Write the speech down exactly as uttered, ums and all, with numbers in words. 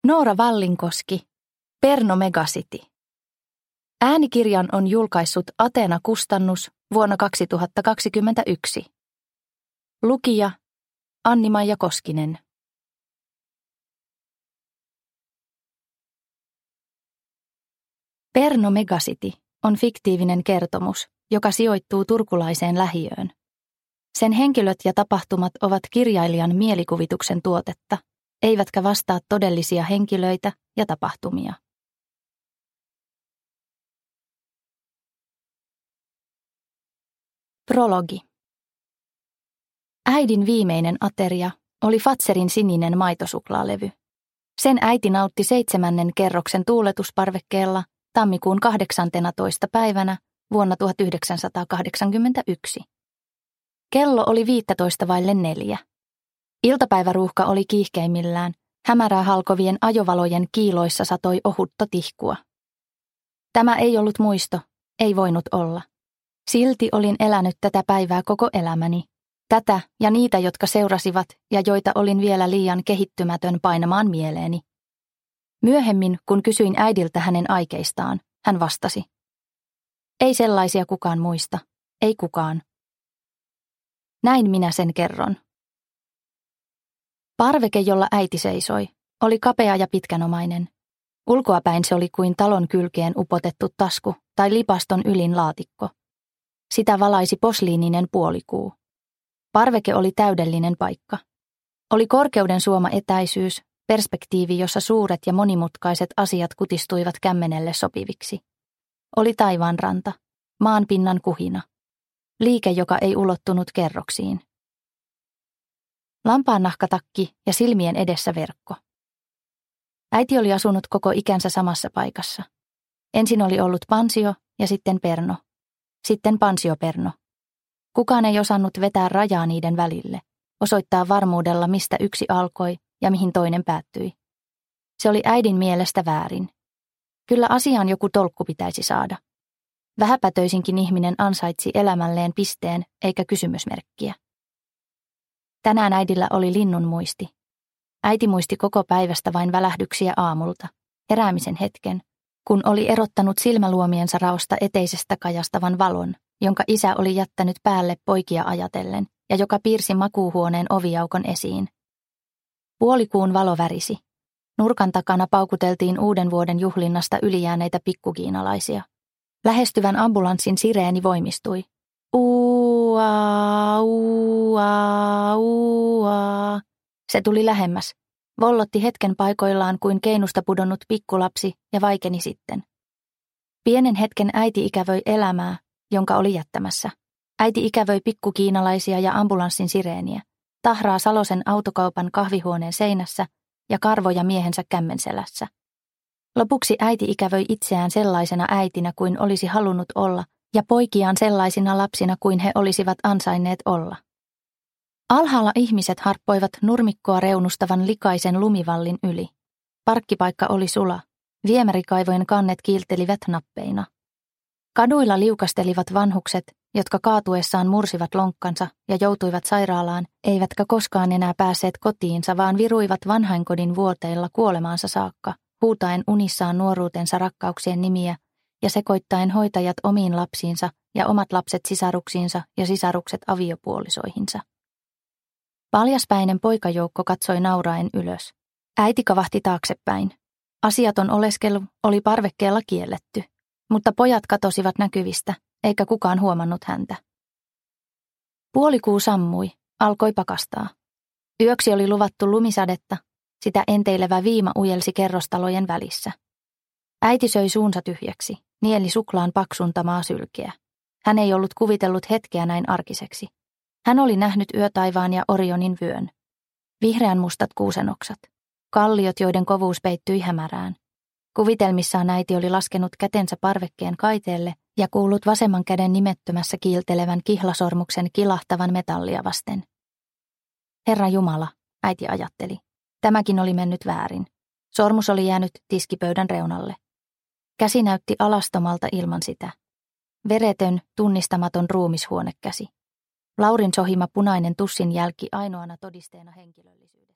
Noora Vallinkoski, Perno Megacity. Äänikirjan on julkaissut Athena Kustannus vuonna kaksituhattakaksikymmentäyksi. Lukija Anni-Maija Koskinen. Perno Megacity on fiktiivinen kertomus, joka sijoittuu turkulaiseen lähiöön. Sen henkilöt ja tapahtumat ovat kirjailijan mielikuvituksen tuotetta, eivätkä vastaa todellisia henkilöitä ja tapahtumia. Prologi. Äidin viimeinen ateria oli Fazerin sininen maitosuklaalevy. Sen äiti nautti seitsemännen kerroksen tuuletusparvekkeella tammikuun kahdeksanteenatoista päivänä vuonna tuhatyhdeksänsataakahdeksankymmentäyksi. Kello oli viisitoista vaille neljä. Iltapäiväruuhka oli kiihkeimmillään, hämärää halkovien ajovalojen kiiloissa satoi ohutta tihkua. Tämä ei ollut muisto, ei voinut olla. Silti olin elänyt tätä päivää koko elämäni. Tätä ja niitä, jotka seurasivat ja joita olin vielä liian kehittymätön painamaan mieleeni. Myöhemmin, kun kysyin äidiltä hänen aikeistaan, hän vastasi. Ei sellaisia kukaan muista, ei kukaan. Näin minä sen kerron. Parveke, jolla äiti seisoi, oli kapea ja pitkänomainen. Ulkoapäin se oli kuin talon kylkeen upotettu tasku tai lipaston ylin laatikko. Sitä valaisi posliininen puolikuu. Parveke oli täydellinen paikka. Oli korkeuden suoma etäisyys, perspektiivi, jossa suuret ja monimutkaiset asiat kutistuivat kämmenelle sopiviksi. Oli taivaanranta, maanpinnan kuhina. Liike, joka ei ulottunut kerroksiin. Lampaannahkatakki ja silmien edessä verkko. Äiti oli asunut koko ikänsä samassa paikassa. Ensin oli ollut pansio ja sitten perno. Sitten pansioperno. Kukaan ei osannut vetää rajaa niiden välille, osoittaa varmuudella, mistä yksi alkoi ja mihin toinen päättyi. Se oli äidin mielestä väärin. Kyllä asiaan joku tolkku pitäisi saada. Vähäpätöisinkin ihminen ansaitsi elämälleen pisteen eikä kysymysmerkkiä. Tänään äidillä oli linnun muisti. Äiti muisti koko päivästä vain välähdyksiä aamulta, heräämisen hetken, kun oli erottanut silmäluomiensa raosta eteisestä kajastavan valon, jonka isä oli jättänyt päälle poikia ajatellen ja joka piirsi makuuhuoneen oviaukon esiin. Puolikuun valo värisi. Nurkan takana paukuteltiin uuden vuoden juhlinnasta ylijääneitä pikkukiinalaisia. Lähestyvän ambulanssin sireeni voimistui. Uaa, uaa, uaa. Se tuli lähemmäs. Vollotti hetken paikoillaan kuin keinusta pudonnut pikkulapsi ja vaikeni sitten. Pienen hetken äiti ikävöi elämää, jonka oli jättämässä. Äiti ikävöi pikkukiinalaisia ja ambulanssin sireeniä, tahraa Salosen autokaupan kahvihuoneen seinässä ja karvoja miehensä kämmenselässä. Lopuksi äiti ikävöi itseään sellaisena äitinä kuin olisi halunnut olla ja poikiaan sellaisina lapsina kuin he olisivat ansainneet olla. Alhaalla ihmiset harppoivat nurmikkoa reunustavan likaisen lumivallin yli. Parkkipaikka oli sula. Viemärikaivojen kannet kiiltelivät nappeina. Kaduilla liukastelivat vanhukset, jotka kaatuessaan mursivat lonkkansa ja joutuivat sairaalaan, eivätkä koskaan enää päässeet kotiinsa, vaan viruivat vanhainkodin vuoteilla kuolemaansa saakka, huutaen unissaan nuoruutensa rakkauksien nimiä ja sekoittaen hoitajat omiin lapsiinsa ja omat lapset sisaruksiinsa ja sisarukset aviopuolisoihinsa. Paljaspäinen poikajoukko katsoi nauraen ylös. Äiti kavahti taaksepäin. Asiaton oleskelu oli parvekkeella kielletty, mutta pojat katosivat näkyvistä, eikä kukaan huomannut häntä. Puolikuu sammui, alkoi pakastaa. Yöksi oli luvattu lumisadetta, sitä enteilevä viima ujelsi kerrostalojen välissä. Äiti söi suunsa tyhjäksi, nieli suklaan paksuntamaa sylkeä. Hän ei ollut kuvitellut hetkeä näin arkiseksi. Hän oli nähnyt yötaivaan ja Orionin vyön. Vihreän mustat kuusenoksat. Kalliot, joiden kovuus peittyi hämärään. Kuvitelmissaan äiti oli laskenut kätensä parvekkeen kaiteelle ja kuullut vasemman käden nimettömässä kiiltelevän kihlasormuksen kilahtavan metallia vasten. Herra Jumala, äiti ajatteli. Tämäkin oli mennyt väärin. Sormus oli jäänyt tiskipöydän reunalle. Käsi näytti alastomalta ilman sitä. Veretön, tunnistamaton ruumishuonekäsi. Laurin sohima punainen tussin jälki ainoana todisteena henkilöllisyydestä.